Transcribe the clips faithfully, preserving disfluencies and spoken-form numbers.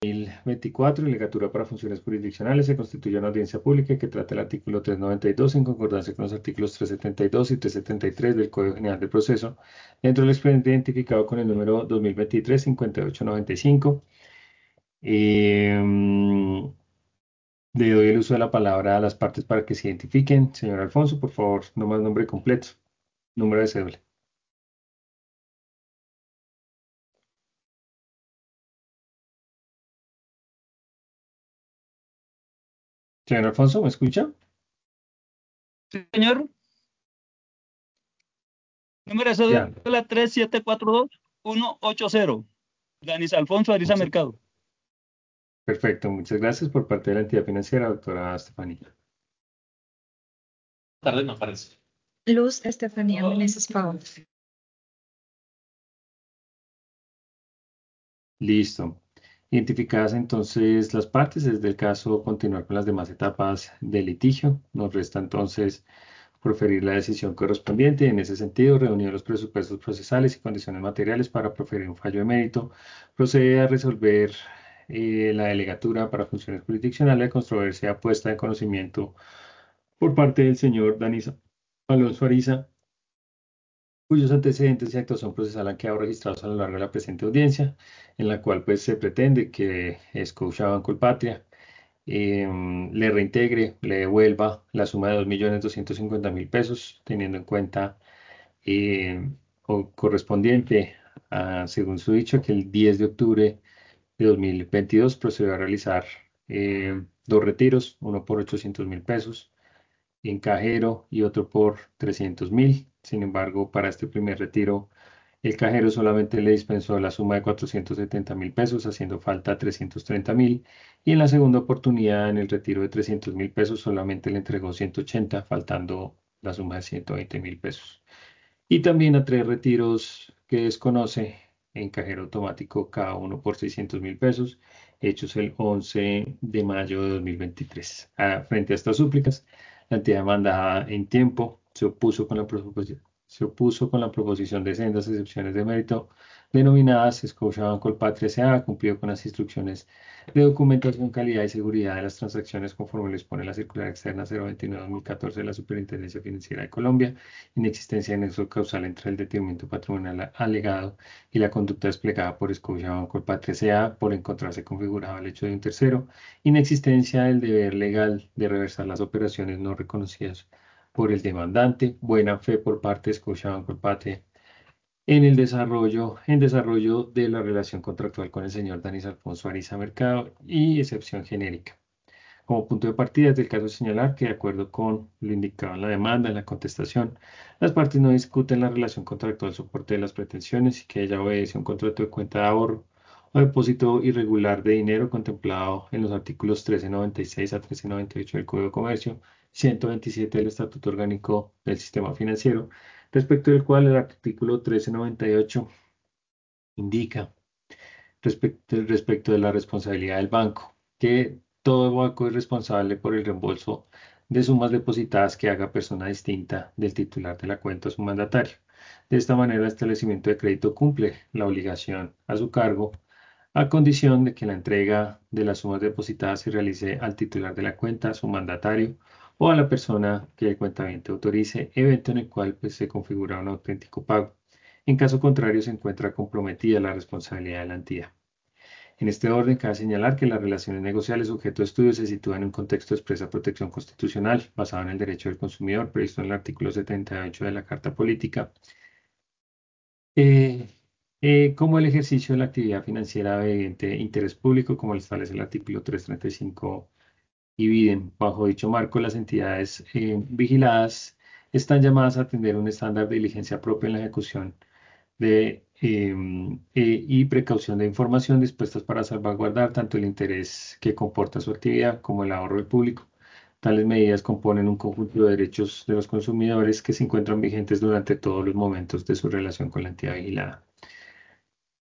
veinticuatro, Legatura para Funciones Jurisdiccionales, se constituye una audiencia pública que trata el artículo trescientos noventa y dos en concordancia con los artículos trescientos setenta y dos y trescientos setenta y tres del Código General de Proceso, dentro del expediente identificado con el número dos mil veintitrés cincuenta y ocho noventa y cinco. Eh, le doy el uso de la palabra a las partes para que se identifiquen. Señor Alfonso, por favor, nomás nombre completo, número de cédula. Señor Alfonso, ¿me escucha? Sí, señor. Número de Ya. cédula tres siete cuatro dos uno ocho cero. Danis Alfonso Ariza Muchas- Mercado. Perfecto, muchas gracias por parte de la entidad financiera, doctora Estefanía. Tarde no aparece. Luz Estefanía Meneses Pavón. Listo. Identificadas entonces las partes, es del caso continuar con las demás etapas del litigio. Nos resta entonces proferir la decisión correspondiente. En ese sentido, reunir los presupuestos procesales y condiciones materiales para proferir un fallo de mérito. Procede a resolver eh, la delegatura para funciones jurisdiccionales de controversia puesta en conocimiento por parte del señor Danis Alonso Ariza, cuyos antecedentes y actuación procesal han quedado registrados a lo largo de la presente audiencia, en la cual pues se pretende que Scotiabank Colpatria eh, le reintegre, le devuelva la suma de dos millones doscientos cincuenta mil pesos, teniendo en cuenta eh, o correspondiente a, según su dicho, que el diez de octubre de dos mil veintidós procedió a realizar eh, dos retiros, uno por ochocientos mil pesos en cajero y otro por trescientos mil. Sin embargo, para este primer retiro, el cajero solamente le dispensó la suma de cuatrocientos setenta mil pesos, haciendo falta trescientos treinta mil. Y en la segunda oportunidad, en el retiro de trescientos mil pesos, solamente le entregó ciento ochenta, faltando la suma de ciento veinte mil pesos. Y también a tres retiros que desconoce en cajero automático, cada uno por seiscientos mil pesos, hechos el once de mayo de dos mil veintitrés. Ah, frente a estas súplicas, la entidad demandada en tiempo se opuso con la proposición, se opuso con la proposición de sendas excepciones de mérito denominadas Scotiabank Colpatria S A, cumplido con las instrucciones de documentación, calidad y seguridad de las transacciones conforme lo dispone la circular externa cero veintinueve dos mil catorce de la Superintendencia Financiera de Colombia, inexistencia de nexo causal entre el detenimiento patrimonial alegado y la conducta desplegada por Scotiabank Colpatria S A por encontrarse configurado el hecho de un tercero, inexistencia del deber legal de reversar las operaciones no reconocidas por el demandante, buena fe por parte de Scotiabank Colpatria en el desarrollo, en desarrollo de la relación contractual con el señor Danis Alfonso Ariza Mercado y excepción genérica. Como punto de partida es del caso señalar que, de acuerdo con lo indicado en la demanda, en la contestación, las partes no discuten la relación contractual soporte de las pretensiones y que ella obedece a un contrato de cuenta de ahorro o depósito irregular de dinero contemplado en los artículos trece noventa y seis a trece noventa y ocho del Código de Comercio, ciento veintisiete del Estatuto Orgánico del Sistema Financiero, respecto del cual el artículo trece noventa y ocho indica respecto, respecto de la responsabilidad del banco, que todo banco es responsable por el reembolso de sumas depositadas que haga persona distinta del titular de la cuenta o su mandatario. De esta manera, el establecimiento de crédito cumple la obligación a su cargo a condición de que la entrega de las sumas depositadas se realice al titular de la cuenta, a su mandatario o a la persona que el cuentaviente autorice, evento en el cual pues, se configura un auténtico pago. En caso contrario, se encuentra comprometida la responsabilidad de la entidad. En este orden, cabe señalar que las relaciones negociales objeto de estudio se sitúan en un contexto de expresa protección constitucional basado en el derecho del consumidor previsto en el artículo setenta y ocho de la Carta Política, eh, eh, como el ejercicio de la actividad financiera de interés público, como lo establece el artículo trescientos treinta y cinco y Biden. Bajo dicho marco, las entidades eh, vigiladas están llamadas a atender un estándar de diligencia propia en la ejecución de, em, eh, y precaución de información dispuestas para salvaguardar tanto el interés que comporta su actividad como el ahorro del público. Tales medidas componen un conjunto de derechos de los consumidores que se encuentran vigentes durante todos los momentos de su relación con la entidad vigilada.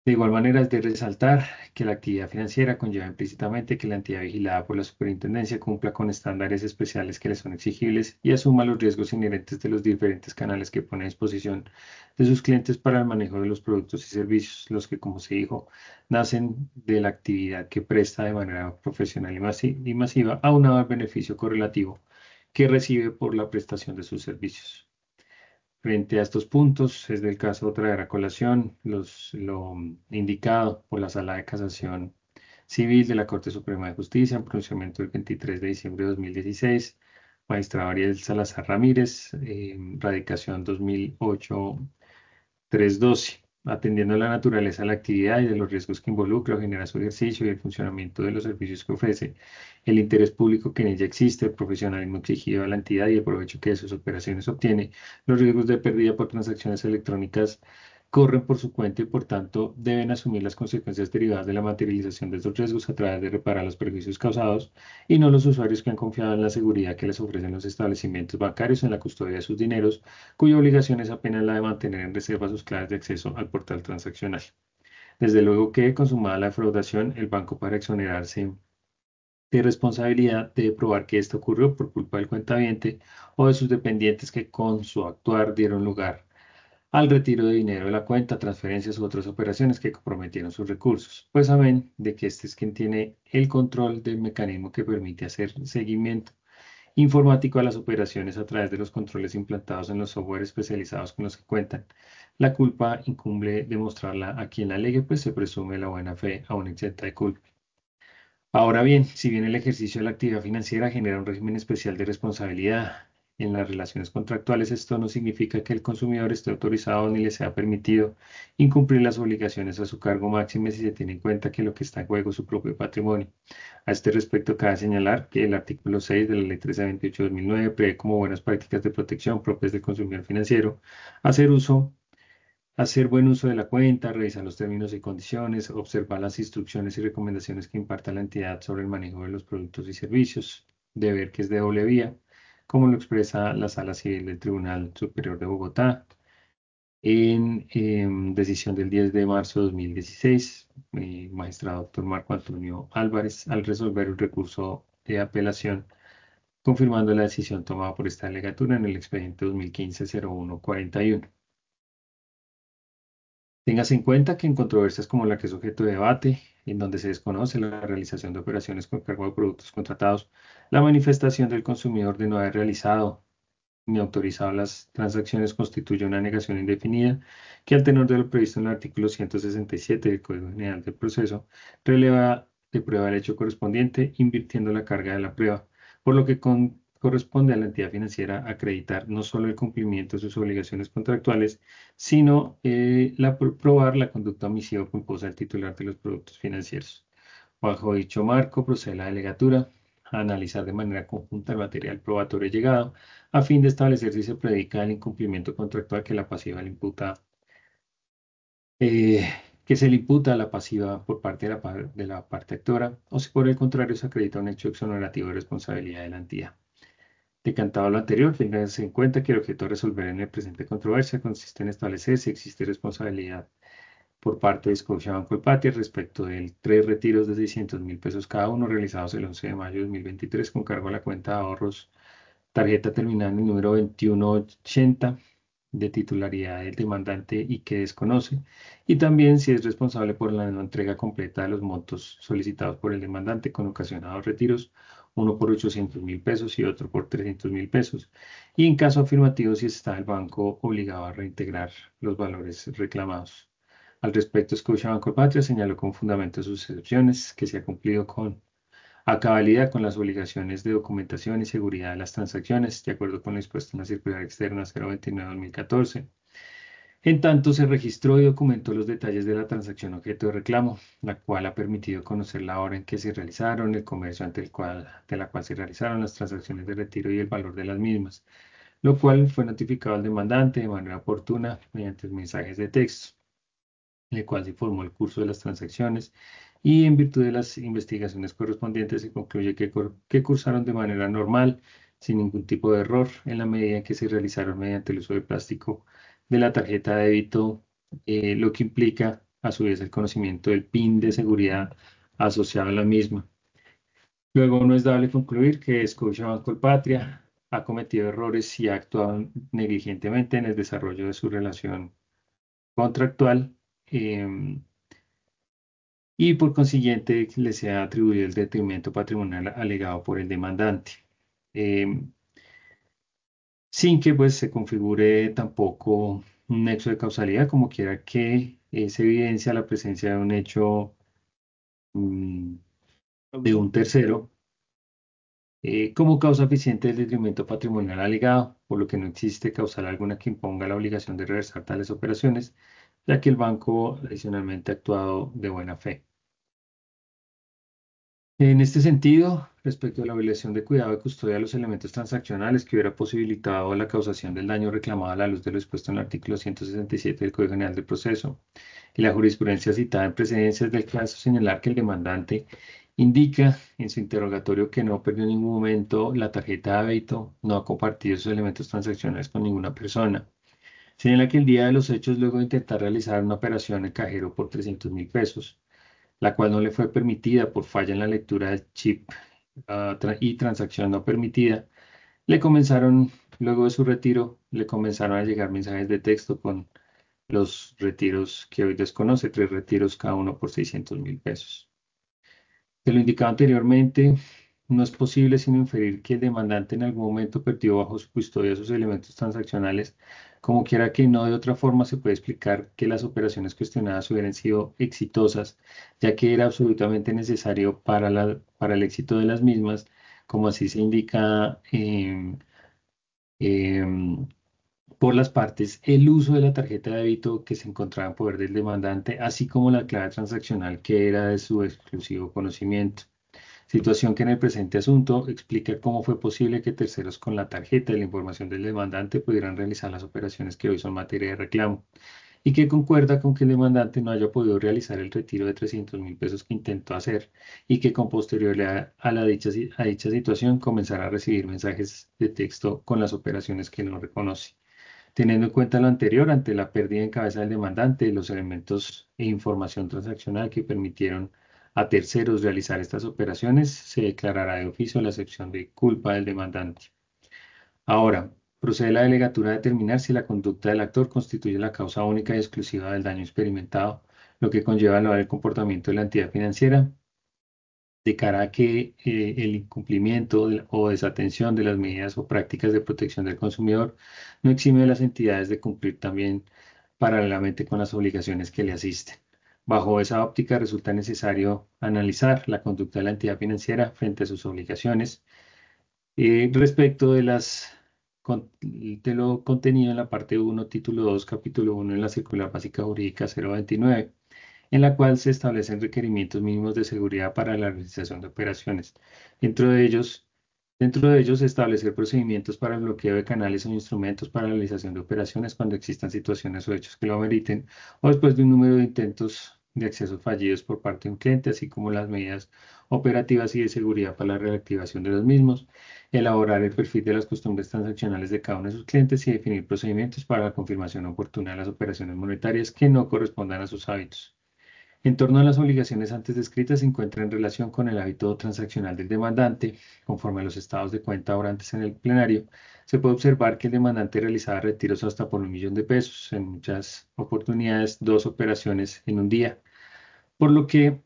De igual manera, es de resaltar que la actividad financiera conlleva implícitamente que la entidad vigilada por la superintendencia cumpla con estándares especiales que le son exigibles y asuma los riesgos inherentes de los diferentes canales que pone a disposición de sus clientes para el manejo de los productos y servicios, los que, como se dijo, nacen de la actividad que presta de manera profesional y masi- y masiva, aunado al beneficio correlativo que recibe por la prestación de sus servicios. Frente a estos puntos, es del caso traer a colación los, lo indicado por la Sala de Casación Civil de la Corte Suprema de Justicia en pronunciamiento del veintitrés de diciembre de dos mil dieciséis, magistrado Ariel Salazar Ramírez, eh, radicación dos mil ocho tres doce, atendiendo a la naturaleza de la actividad y de los riesgos que involucra o genera su ejercicio y el funcionamiento de los servicios que ofrece, el interés público que en ella existe, el profesionalismo exigido a la entidad y el provecho que de sus operaciones obtiene, los riesgos de pérdida por transacciones electrónicas corren por su cuenta y por tanto deben asumir las consecuencias derivadas de la materialización de estos riesgos a través de reparar los perjuicios causados y no los usuarios que han confiado en la seguridad que les ofrecen los establecimientos bancarios en la custodia de sus dineros, cuya obligación es apenas la de mantener en reserva sus claves de acceso al portal transaccional. Desde luego que, consumada la defraudación, el banco, para exonerarse de responsabilidad, debe probar que esto ocurrió por culpa del cuentaviente o de sus dependientes que con su actuar dieron lugar al retiro de dinero de la cuenta, transferencias u otras operaciones que comprometieron sus recursos, pues saben de que este es quien tiene el control del mecanismo que permite hacer seguimiento informático a las operaciones a través de los controles implantados en los software especializados con los que cuentan. La culpa incumbe demostrarla a quien la alegue, pues se presume la buena fe aún exenta de culpa. Ahora bien, si bien el ejercicio de la actividad financiera genera un régimen especial de responsabilidad en las relaciones contractuales, esto no significa que el consumidor esté autorizado ni le sea permitido incumplir las obligaciones a su cargo máximo si se tiene en cuenta que lo que está en juego es su propio patrimonio. A este respecto, cabe señalar que el artículo seis de la Ley trece veintiocho de dos mil nueve prevé como buenas prácticas de protección propias del consumidor financiero hacer uso hacer buen uso de la cuenta, revisar los términos y condiciones, observar las instrucciones y recomendaciones que imparta la entidad sobre el manejo de los productos y servicios, deber que es de doble vía, como lo expresa la Sala Civil del Tribunal Superior de Bogotá en em, decisión del diez de marzo de dos mil dieciséis, eh, magistrado doctor Marco Antonio Álvarez, al resolver el recurso de apelación, confirmando la decisión tomada por esta delegatura en el expediente dos mil quince cero uno cuarenta y uno. Téngase en cuenta que en controversias como la que es objeto de debate, en donde se desconoce la realización de operaciones con cargo de productos contratados, la manifestación del consumidor de no haber realizado ni autorizado las transacciones constituye una negación indefinida que, al tenor de lo previsto en el artículo ciento sesenta y siete del Código General del Proceso, releva de prueba el hecho correspondiente, invirtiendo la carga de la prueba, por lo que con- corresponde a la entidad financiera acreditar no solo el cumplimiento de sus obligaciones contractuales, sino eh, la, probar la conducta omisiva o culposa del titular de los productos financieros. Bajo dicho marco, procede la delegatura a analizar de manera conjunta el material probatorio llegado a fin de establecer si se predica el incumplimiento contractual que la pasiva le imputa, eh, que se le imputa a la pasiva por parte de la, par- de la parte actora, o si por el contrario se acredita un hecho exonerativo de responsabilidad de la entidad. Decantado lo anterior, ténganse en cuenta que el objeto a resolver en el presente controversia consiste en establecer si existe responsabilidad por parte de Scotiabank Colpatria respecto de tres retiros de seiscientos mil pesos cada uno realizados el once de mayo de dos mil veintitrés con cargo a la cuenta de ahorros, tarjeta terminal en el número veintiuno ochenta de titularidad del demandante y que desconoce, y también si es responsable por la no entrega completa de los montos solicitados por el demandante con ocasionados retiros, uno por ochocientos mil pesos y otro por trescientos mil pesos, y en caso afirmativo si está el banco obligado a reintegrar los valores reclamados. Al respecto, Scotiabank Colpatria señaló con fundamento sus excepciones que se ha cumplido con a cabalidad con las obligaciones de documentación y seguridad de las transacciones, de acuerdo con lo dispuesto en la circular externa cero veintinueve dos mil catorce. En tanto, se registró y documentó los detalles de la transacción objeto de reclamo, la cual ha permitido conocer la hora en que se realizaron, el comercio ante el cual, de la cual se realizaron las transacciones de retiro y el valor de las mismas, lo cual fue notificado al demandante de manera oportuna mediante mensajes de texto, en el cual se informó el curso de las transacciones y, en virtud de las investigaciones correspondientes, se concluye que, cor- que cursaron de manera normal, sin ningún tipo de error, en la medida en que se realizaron mediante el uso de plástico de la tarjeta de débito, eh, lo que implica a su vez el conocimiento del PIN de seguridad asociado a la misma. Luego no es dable concluir que Scotiabank Colpatria ha cometido errores y ha actuado negligentemente en el desarrollo de su relación contractual em, y por consiguiente le se ha atribuido el detrimento patrimonial alegado por el demandante. Em, sin que pues se configure tampoco un nexo de causalidad, como quiera que es evidencia la presencia de un hecho mm, de un tercero eh, como causa eficiente del detrimento patrimonial alegado, por lo que no existe causal alguna que imponga la obligación de reversar tales operaciones, ya que el banco adicionalmente ha actuado de buena fe. En este sentido, respecto a la obligación de cuidado y custodia de los elementos transaccionales que hubiera posibilitado la causación del daño reclamado a la luz de lo expuesto en el artículo ciento sesenta y siete del Código General del Proceso y la jurisprudencia citada en precedencias del caso, señalar que el demandante indica en su interrogatorio que no perdió en ningún momento la tarjeta de débito, no ha compartido esos elementos transaccionales con ninguna persona. Señala que el día de los hechos, luego de intentar realizar una operación en cajero por trescientos mil pesos, la cual no le fue permitida por falla en la lectura del chip uh, tra y transacción no permitida, le comenzaron, luego de su retiro, le comenzaron a llegar mensajes de texto con los retiros que hoy desconoce, tres retiros cada uno por seiscientos mil pesos. De lo indicado anteriormente, no es posible sino inferir que el demandante en algún momento perdió bajo su custodia sus elementos transaccionales, como quiera que no de otra forma se puede explicar que las operaciones cuestionadas hubieran sido exitosas, ya que era absolutamente necesario para, la, para el éxito de las mismas, como así se indica eh, eh, por las partes, el uso de la tarjeta de débito que se encontraba en poder del demandante, así como la clave transaccional que era de su exclusivo conocimiento. Situación que en el presente asunto explica cómo fue posible que terceros con la tarjeta y la información del demandante pudieran realizar las operaciones que hoy son materia de reclamo, y que concuerda con que el demandante no haya podido realizar el retiro de trescientos mil pesos que intentó hacer y que con posterioridad a, la dicha, a dicha situación comenzará a recibir mensajes de texto con las operaciones que no reconoce. Teniendo en cuenta lo anterior, ante la pérdida en cabeza del demandante, los elementos e información transaccional que permitieron a terceros realizar estas operaciones, se declarará de oficio la excepción de culpa del demandante. Ahora, procede la delegatura a determinar si la conducta del actor constituye la causa única y exclusiva del daño experimentado, lo que conlleva evaluar el comportamiento de la entidad financiera de cara a que eh, el incumplimiento de, o desatención de las medidas o prácticas de protección del consumidor no exime a las entidades de cumplir también paralelamente con las obligaciones que le asisten. Bajo esa óptica resulta necesario analizar la conducta de la entidad financiera frente a sus obligaciones eh, respecto de las de lo contenido en la parte uno, título dos, capítulo uno en la Circular Básica Jurídica cero veintinueve, en la cual se establecen requerimientos mínimos de seguridad para la realización de operaciones. Dentro de ellos, dentro de ellos establecer procedimientos para el bloqueo de canales o instrumentos para la realización de operaciones cuando existan situaciones o hechos que lo ameriten, o después de un número de intentos de acceso fallidos por parte de un cliente, así como las medidas operativas y de seguridad para la reactivación de los mismos, elaborar el perfil de las costumbres transaccionales de cada uno de sus clientes y definir procedimientos para la confirmación oportuna de las operaciones monetarias que no correspondan a sus hábitos. En torno a las obligaciones antes descritas se encuentra en relación con el hábito transaccional del demandante. Conforme a los estados de cuenta orantes en el plenario, se puede observar que el demandante realizaba retiros hasta por un millón de pesos, en muchas oportunidades dos operaciones en un día, por lo que,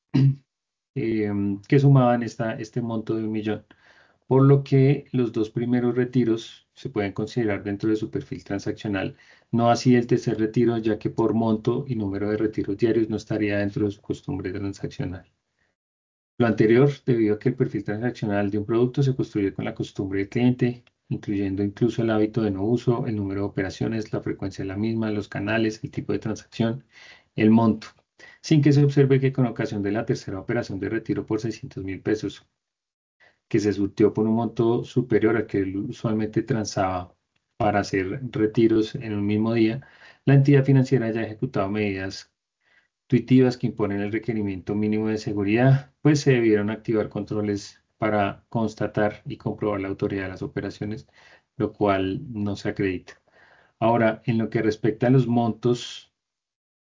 eh, que sumaban esta, este monto de un millón, por lo que los dos primeros retiros se pueden considerar dentro de su perfil transaccional, no así el tercer retiro, ya que por monto y número de retiros diarios no estaría dentro de su costumbre transaccional. Lo anterior, debido a que el perfil transaccional de un producto se construye con la costumbre del cliente, incluyendo incluso el hábito de no uso, el número de operaciones, la frecuencia de la misma, los canales, el tipo de transacción, el monto, sin que se observe que con ocasión de la tercera operación de retiro por seiscientos mil pesos, que se surtió por un monto superior al que él usualmente transaba para hacer retiros en un mismo día, la entidad financiera ya ha ejecutado medidas intuitivas que imponen el requerimiento mínimo de seguridad, pues se debieron activar controles para constatar y comprobar la autoridad de las operaciones, lo cual no se acredita. Ahora, en lo que respecta a los montos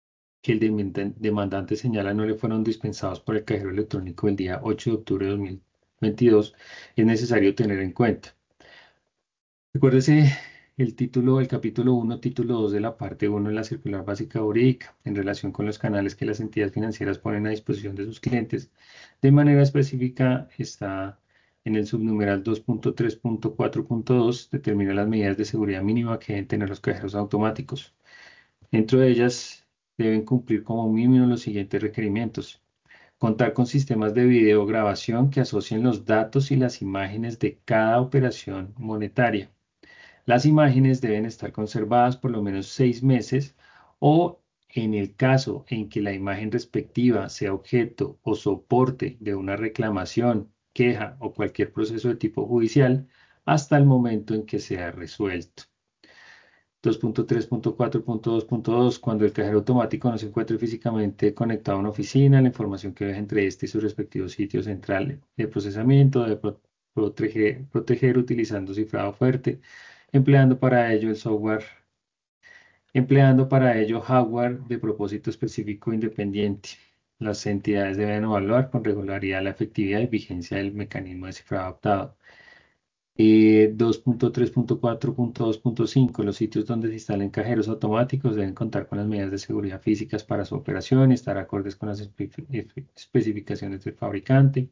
que el demandan- demandante señala no le fueron dispensados por el cajero electrónico el día ocho de octubre de dos mil veintidós, es necesario tener en cuenta. Recuérdese el título, el capítulo uno, título dos de la parte uno de la circular básica jurídica en relación con los canales que las entidades financieras ponen a disposición de sus clientes. De manera específica está en el subnumeral dos punto tres punto cuatro punto dos, determina las medidas de seguridad mínima que deben tener los cajeros automáticos. Dentro de ellas deben cumplir como mínimo los siguientes requerimientos: contar con sistemas de videograbación que asocien los datos y las imágenes de cada operación monetaria. Las imágenes deben estar conservadas por lo menos seis meses o, en el caso en que la imagen respectiva sea objeto o soporte de una reclamación, queja o cualquier proceso de tipo judicial, hasta el momento en que sea resuelto. dos punto tres punto cuatro punto dos punto dos. Cuando el cajero automático no se encuentre físicamente conectado a una oficina, la información que viaja entre este y su respectivo sitio central de procesamiento debe pro- proteger, proteger utilizando cifrado fuerte, empleando para ello el software, empleando para ello hardware de propósito específico independiente. Las entidades deben evaluar con regularidad la efectividad y vigencia del mecanismo de cifrado adaptado. Eh, dos punto tres punto cuatro punto dos punto cinco. Los sitios donde se instalen cajeros automáticos deben contar con las medidas de seguridad físicas para su operación y estar acordes con las espe- espe- especificaciones del fabricante.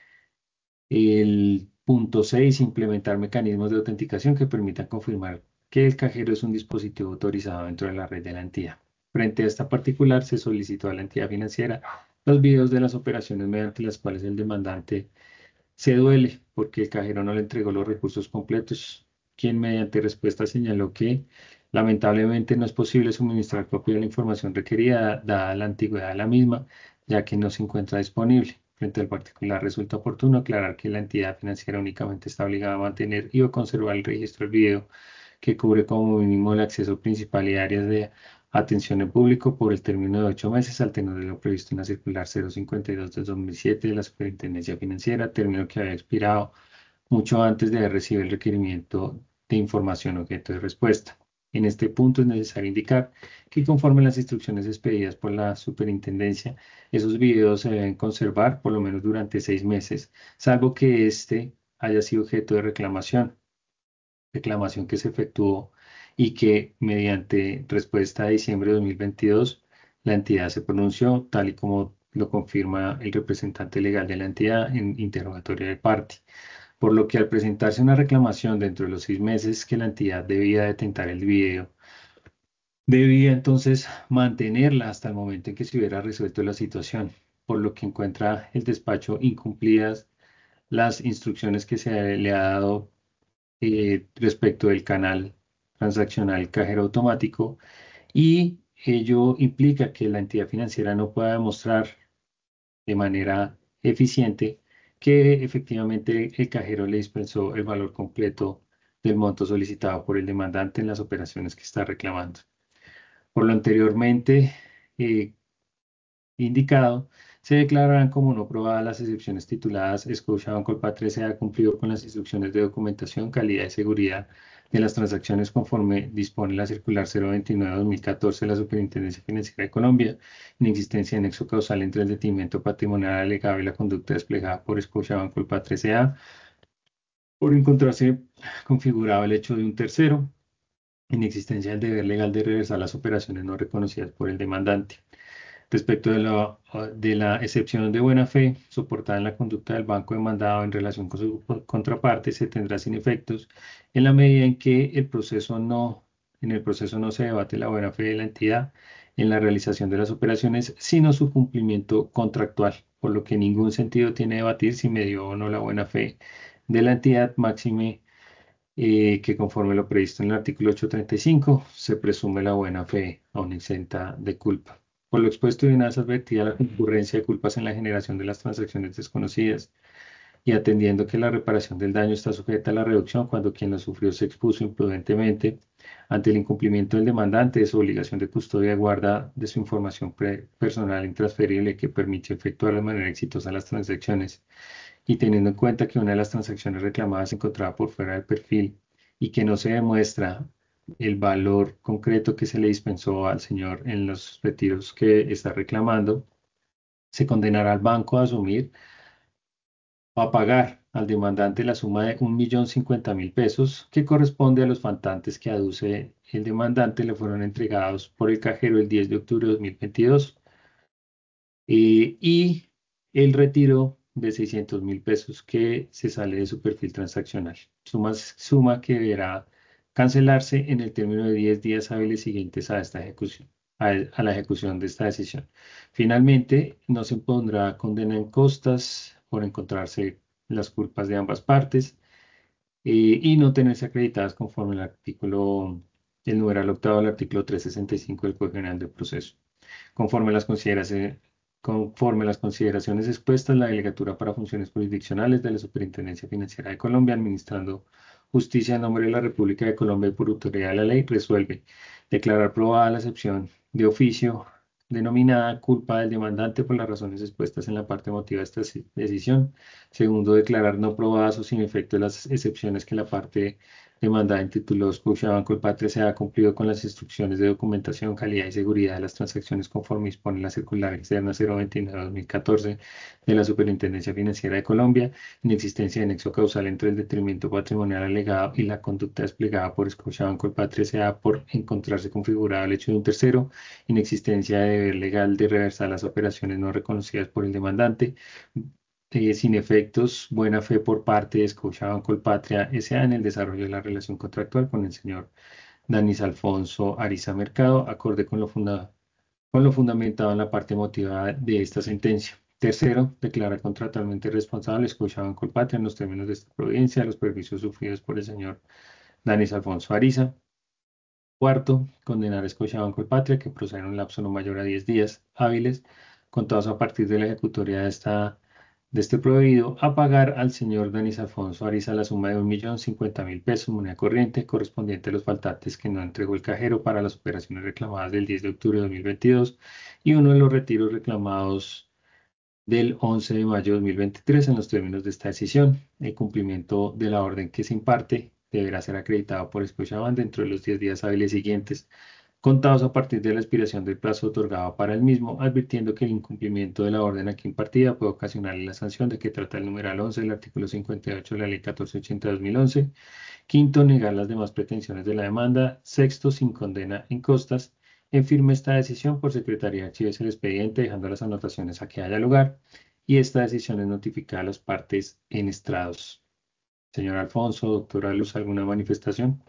El punto seis, implementar mecanismos de autenticación que permitan confirmar que el cajero es un dispositivo autorizado dentro de la red de la entidad. Frente a esta particular, se solicitó a la entidad financiera los videos de las operaciones mediante las cuales el demandante se duele porque el cajero no le entregó los recursos completos, quien mediante respuesta señaló que lamentablemente no es posible suministrar copia de la información requerida dada la antigüedad de la misma, ya que no se encuentra disponible. Frente al particular, resulta oportuno aclarar que la entidad financiera únicamente está obligada a mantener y o conservar el registro del video que cubre como mínimo el acceso principal y áreas de atención en público por el término de ocho meses al tenor de lo previsto en la circular cero cincuenta y dos de dos mil siete de la Superintendencia Financiera, término que había expirado mucho antes de recibir el requerimiento de información objeto de respuesta. En este punto es necesario indicar que conforme las instrucciones expedidas por la Superintendencia, esos videos se deben conservar por lo menos durante seis meses, salvo que éste haya sido objeto de reclamación reclamación que se efectuó y que mediante respuesta de diciembre de dos mil veintidós la entidad se pronunció, tal y como lo confirma el representante legal de la entidad en interrogatorio de parte. Por lo que al presentarse una reclamación dentro de los seis meses que la entidad debía detentar el video, debía entonces mantenerla hasta el momento en que se hubiera resuelto la situación, por lo que encuentra el despacho incumplidas las instrucciones que se le ha dado eh, respecto del canal transaccional cajero automático, y ello implica que la entidad financiera no pueda demostrar de manera eficiente que efectivamente el cajero le dispensó el valor completo del monto solicitado por el demandante en las operaciones que está reclamando. Por lo anteriormente eh, indicado, se declararán como no probadas las excepciones tituladas Scotiabank Colpatria se ha cumplido con las instrucciones de documentación, calidad y seguridad de las transacciones conforme dispone la circular cero veintinueve dos mil catorce de la Superintendencia Financiera de Colombia, en existencia de nexo causal entre el detenimiento patrimonial alegado y la conducta desplegada por Scotiabank Colpatria S A por encontrarse configurado el hecho de un tercero, en existencia del deber legal de reversar las operaciones no reconocidas por el demandante. Respecto de la, de la excepción de buena fe soportada en la conducta del banco demandado en relación con su contraparte, se tendrá sin efectos en la medida en que el proceso no, en el proceso no se debate la buena fe de la entidad en la realización de las operaciones, sino su cumplimiento contractual, por lo que en ningún sentido tiene debatir si me dio o no la buena fe de la entidad máxime, eh, que conforme lo previsto en el artículo ochocientos treinta y cinco se presume la buena fe aún exenta de culpa. Por lo expuesto y una vez advertida la concurrencia de culpas en la generación de las transacciones desconocidas y atendiendo que la reparación del daño está sujeta a la reducción cuando quien lo sufrió se expuso imprudentemente ante el incumplimiento del demandante de su obligación de custodia y guarda de su información personal intransferible que permitió efectuar de manera exitosa las transacciones, y teniendo en cuenta que una de las transacciones reclamadas se encontraba por fuera del perfil y que no se demuestra el valor concreto que se le dispensó al señor en los retiros que está reclamando, se condenará al banco a asumir o a pagar al demandante la suma de un millón cincuenta mil pesos que corresponde a los faltantes que aduce el demandante le fueron entregados por el cajero el diez de octubre de dos mil veintidós eh, y el retiro de seiscientos mil pesos que se sale de su perfil transaccional. Suma, suma que deberá cancelarse en el término de diez días hábiles siguientes a esta ejecución, a, a la ejecución de esta decisión. Finalmente, no se impondrá condena en costas por encontrarse las culpas de ambas partes eh, y no tenerse acreditadas conforme al artículo, el numeral octavo del artículo trescientos sesenta y cinco del Código General del Proceso. Conforme las consideraciones, conforme las consideraciones expuestas, la Delegatura para Funciones Jurisdiccionales de la Superintendencia Financiera de Colombia, administrando justicia en nombre de la República de Colombia y por autoridad de la ley, resuelve declarar probada la excepción de oficio denominada culpa del demandante por las razones expuestas en la parte motiva de esta decisión. Segundo, declarar no probadas o sin efecto las excepciones que la parte demandada en título Scotiabank Colpatria se ha cumplido con las instrucciones de documentación, calidad y seguridad de las transacciones conforme dispone la circular externa cero veintinueve de dos mil catorce de la Superintendencia Financiera de Colombia, inexistencia de nexo causal entre el detrimento patrimonial alegado y la conducta desplegada por Scotiabank Colpatria S A por encontrarse configurado el hecho de un tercero, inexistencia de deber legal de reversar las operaciones no reconocidas por el demandante, eh, sin efectos, buena fe por parte de Scotiabank Colpatria S A en el desarrollo de la relación contractual con el señor Danis Alfonso Ariza Mercado, acorde con lo, funda- con lo fundamentado en la parte motivada de esta sentencia. Tercero, declara contractualmente responsable Scotiabank Colpatria en los términos de esta providencia de los perjuicios sufridos por el señor Danis Alfonso Ariza. Cuarto, condenar a Scotiabank Colpatria que proceda en un lapso no mayor a diez días hábiles, contados a partir de la ejecutoria de, esta, de este prohibido, a pagar al señor Danis Alfonso Ariza la suma de un millón cincuenta mil pesos, moneda corriente, correspondiente a los faltantes que no entregó el cajero para las operaciones reclamadas del diez de octubre de dos mil veintidós y uno de los retiros reclamados del once de mayo de dos mil veintitrés en los términos de esta decisión. El cumplimiento de la orden que se imparte deberá ser acreditado por Scotiabank dentro de los diez días hábiles siguientes, contados a partir de la expiración del plazo otorgado para el mismo, advirtiendo que el incumplimiento de la orden aquí impartida puede ocasionarle la sanción de que trata el numeral once del artículo cincuenta y ocho de la Ley catorce ochenta de dos mil once. Quinto, negar las demás pretensiones de la demanda. Sexto, sin condena en costas. En firme esta decisión por Secretaría de Archivos el expediente, dejando las anotaciones a que haya lugar. Y esta decisión es notificada a las partes en estrados. Señor Alfonso, doctora Luz, ¿alguna manifestación?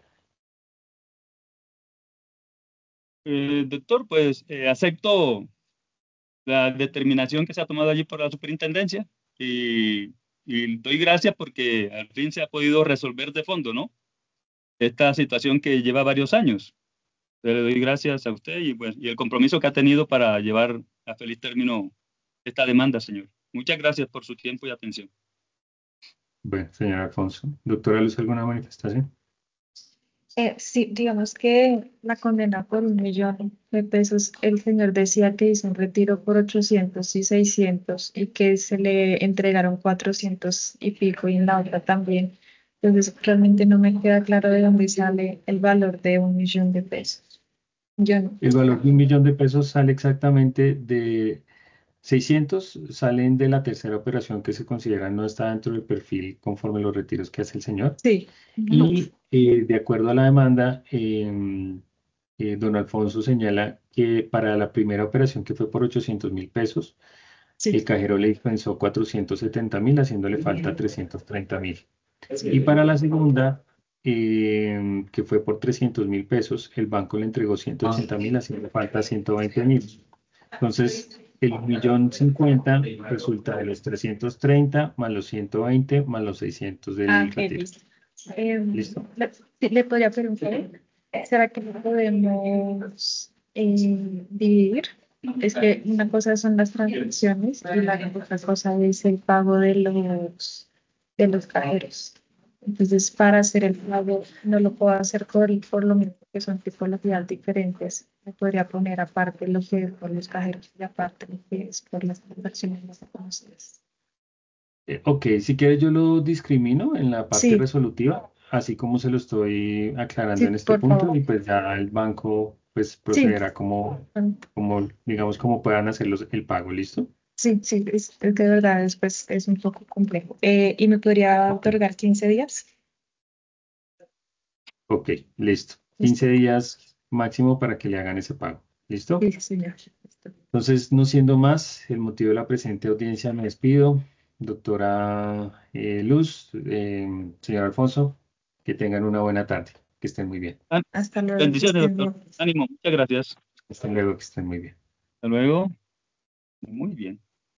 Eh, doctor, pues eh, acepto la determinación que se ha tomado allí por la superintendencia y, y doy gracias porque al fin se ha podido resolver de fondo, ¿no? Esta situación que lleva varios años. Le doy gracias a usted y, pues, y el compromiso que ha tenido para llevar a feliz término esta demanda, señor. Muchas gracias por su tiempo y atención. Bueno, señor Alfonso. Doctora Luz, ¿alguna manifestación? Eh, sí, digamos que la condena por un millón de pesos, el señor decía que hizo un retiro por ochocientos y seiscientos y que se le entregaron cuatrocientos y pico y en la otra también. Entonces, realmente no me queda claro de dónde sale el valor de un millón de pesos. Yo no. El valor de un millón de pesos sale exactamente de seiscientos, salen de la tercera operación que se considera no está dentro del perfil conforme los retiros que hace el señor. Sí. Ujú. Y eh, de acuerdo a la demanda, em, eh, don Alfonso señala que para la primera operación que fue por ochocientos mil pesos, Sí. el cajero le dispensó cuatrocientos setenta mil, haciéndole falta trescientos treinta mil. Y para la segunda, em, que fue por trescientos mil pesos, el banco le entregó ciento ochenta mil, haciendo falta ciento veinte mil. Entonces, el millón cincuenta resulta de los trescientos treinta más los ciento veinte más los seiscientos Ah, del ok, retiro. listo. Em, ¿Listo? le, sí, le podría preguntar, ¿será que lo podemos eh, dividir? Es que una cosa son las transacciones y la otra cosa es el pago de los, de los cajeros. Entonces, para hacer el pago, no lo puedo hacer por, por lo mismo que son tipologías diferentes. Me podría poner aparte lo que es por los cajeros y aparte lo que es por las transacciones no reconocidas. Eh, ok, si quieres yo lo discrimino en la parte Sí, resolutiva. así como se lo estoy aclarando Sí, en este por punto, favor. y pues ya el banco pues Sí, procederá como, como digamos, como puedan hacer los- el pago, ¿listo? sí, sí, es, es que de verdad después es un poco complejo. Eh, ¿y me podría Ok, otorgar quince días? ok, listo. Listo. quince días máximo para que le hagan ese pago, ¿listo? Sí, señor. Listo. Entonces, no siendo más, el motivo de la presente audiencia, me despido. Doctora eh, Luz, eh, señor Alfonso, que tengan una buena tarde, que estén muy bien. Ah, Hasta luego, que bendiciones, estén doctor. bien. Ánimo, muchas gracias. Hasta luego, que estén muy bien. Hasta luego. Muy bien.